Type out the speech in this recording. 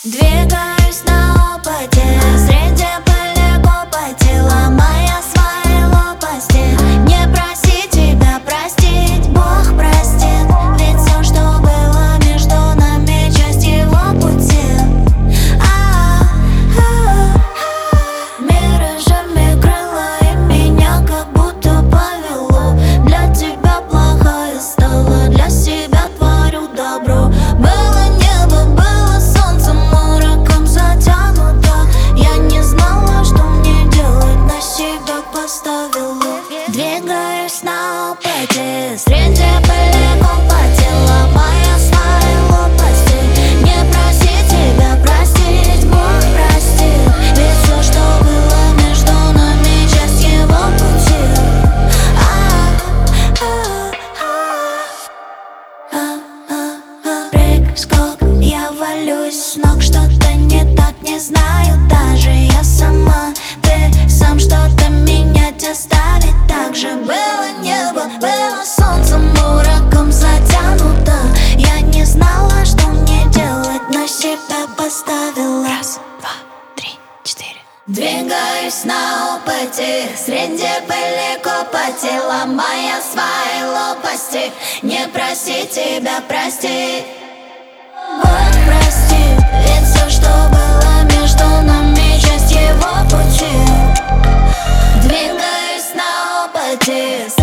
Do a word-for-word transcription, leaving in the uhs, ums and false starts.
Двигаюсь на опыте, среди пыли копоти, ломая свои лопасти. Не проси тебя простить, Бог простит. Ведь все, что было между нами, часть его пути. Миражами крыла и меня как будто повело. Для тебя плохая стала, для себя творю добро. Было небо, было солнце, мороком затянуто. Я не знала, что мне делать, на себя поставила. Двигаюсь на опыте, среди пыли копоти, ломая свои лопасти. Не проси тебя простить, Бог простит. Ведь все, что было между нами, часть его пути. Прыг-скок, я валюсь с ног, что-то не так, не знаю даже я сама. Ты сам что-то менять оставить. Так же было небо, было солнце, мороком затянуто. Я не знала, что мне делать, на себя поставила. Раз, два, три, четыре. Двигаюсь на опыте, среди пыли копоти, ломая свои лопасти. Не проси тебя простить, Бог простит. Ведь все, что было между нами, часть его пути. Двигаюсь на опыте.